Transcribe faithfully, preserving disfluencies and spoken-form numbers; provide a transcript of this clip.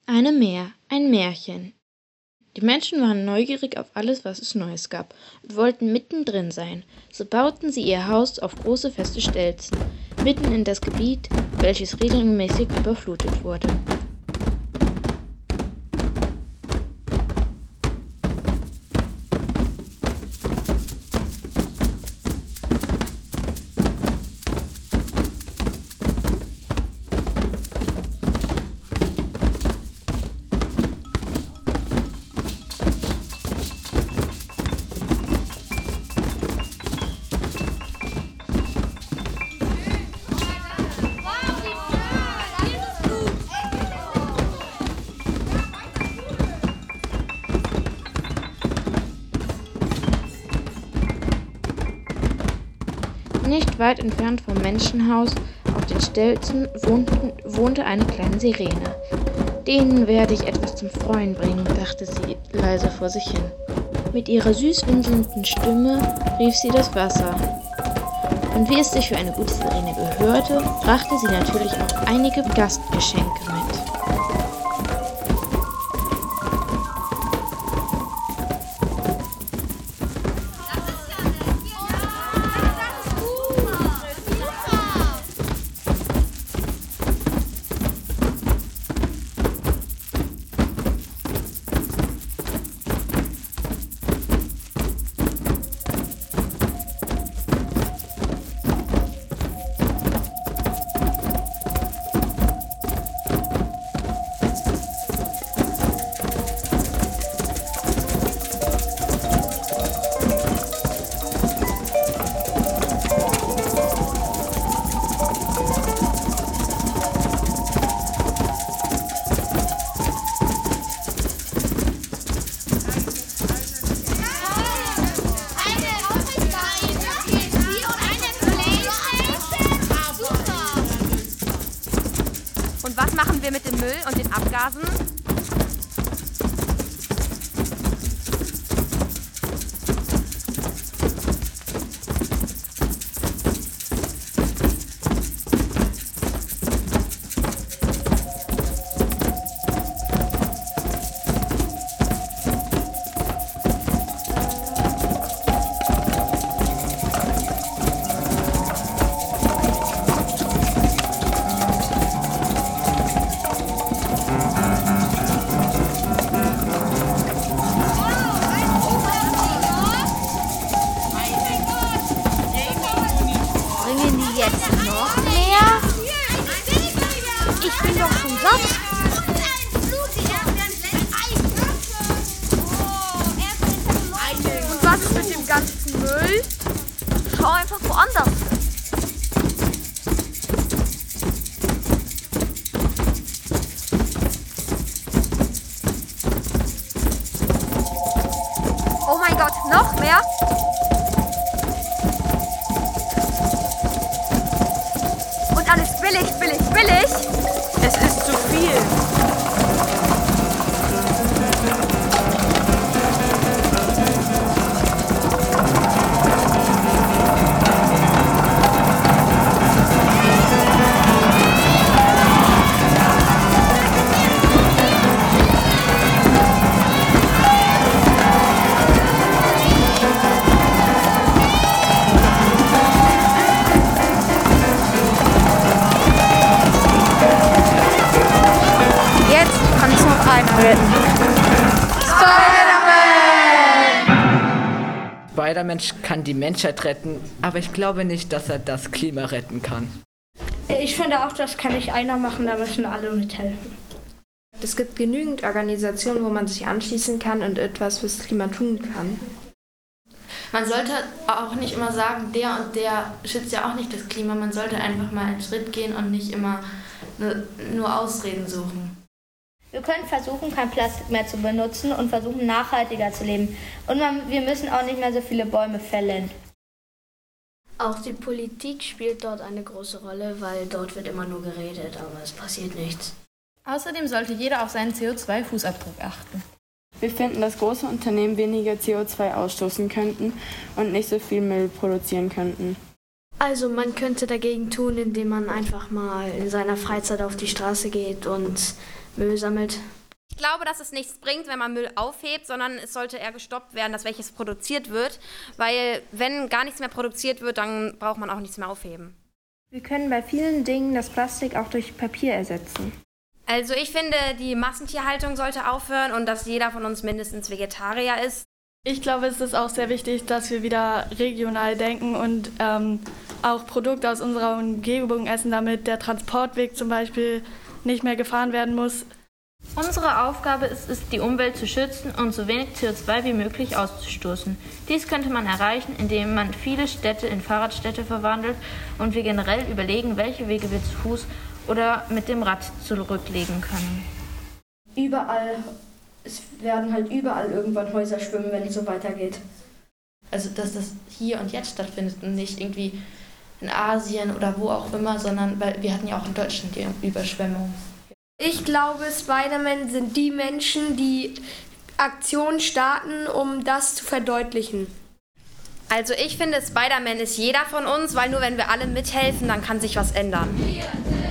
Eine Mär, ein Märchen. Die Menschen waren neugierig auf alles, was es Neues gab, und wollten mittendrin sein. So bauten sie ihr Haus auf große feste Stelzen, mitten in das Gebiet, welches regelmäßig überflutet wurde. Nicht weit entfernt vom Menschenhaus auf den Stelzen wohnten, wohnte eine kleine Sirene. »Denen werde ich etwas zum Freuen bringen«, dachte sie leise vor sich hin. Mit ihrer süß winselnden Stimme rief sie das Wasser. Und wie es sich für eine gute Sirene gehörte, brachte sie natürlich auch einige Gastgeschenke mit. Und was machen wir mit dem Müll und den Abgasen? Jetzt noch mehr? Ich bin doch schon satt. Und was ist mit dem ganzen Müll? Schau einfach woanders hin. Oh mein Gott, noch mehr? Alles billig, billig, billig. Es ist zu viel. Spider-Man kann die Menschheit retten, aber ich glaube nicht, dass er das Klima retten kann. Ich finde auch, das kann nicht einer machen, da müssen alle mithelfen. Es gibt genügend Organisationen, wo man sich anschließen kann und etwas fürs Klima tun kann. Man sollte auch nicht immer sagen, der und der schützt ja auch nicht das Klima. Man sollte einfach mal einen Schritt gehen und nicht immer nur Ausreden suchen. Wir können versuchen, kein Plastik mehr zu benutzen und versuchen, nachhaltiger zu leben. Und man, wir müssen auch nicht mehr so viele Bäume fällen. Auch die Politik spielt dort eine große Rolle, weil dort wird immer nur geredet, aber es passiert nichts. Außerdem sollte jeder auf seinen C O zwei Fußabdruck achten. Wir finden, dass große Unternehmen weniger C O zwei ausstoßen könnten und nicht so viel Müll produzieren könnten. Also man könnte dagegen tun, indem man einfach mal in seiner Freizeit auf die Straße geht und Müll sammelt. Ich glaube, dass es nichts bringt, wenn man Müll aufhebt, sondern es sollte eher gestoppt werden, dass welches produziert wird, weil wenn gar nichts mehr produziert wird, dann braucht man auch nichts mehr aufheben. Wir können bei vielen Dingen das Plastik auch durch Papier ersetzen. Also ich finde, die Massentierhaltung sollte aufhören und dass jeder von uns mindestens Vegetarier ist. Ich glaube, es ist auch sehr wichtig, dass wir wieder regional denken und ähm, auch Produkte aus unserer Umgebung essen, damit der Transportweg zum Beispiel nicht mehr gefahren werden muss. Unsere Aufgabe ist es, die Umwelt zu schützen und so wenig C O zwei wie möglich auszustoßen. Dies könnte man erreichen, indem man viele Städte in Fahrradstädte verwandelt und wir generell überlegen, welche Wege wir zu Fuß oder mit dem Rad zurücklegen können. Überall, es werden halt überall irgendwann Häuser schwimmen, wenn es so weitergeht. Also dass das hier und jetzt stattfindet und nicht irgendwie in Asien oder wo auch immer, sondern weil wir hatten ja auch in Deutschland die Überschwemmung. Ich glaube, Spider-Man sind die Menschen, die Aktionen starten, um das zu verdeutlichen. Also ich finde, Spider-Man ist jeder von uns, weil nur wenn wir alle mithelfen, dann kann sich was ändern. Wir sind